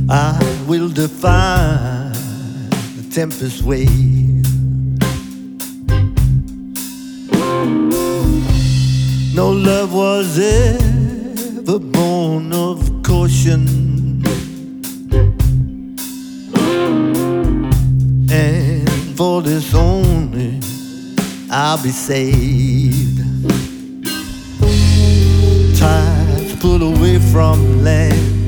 I will defy the tempest wave. No love was ever born of caution, and for this only I'll be saved. Tides pull away from land,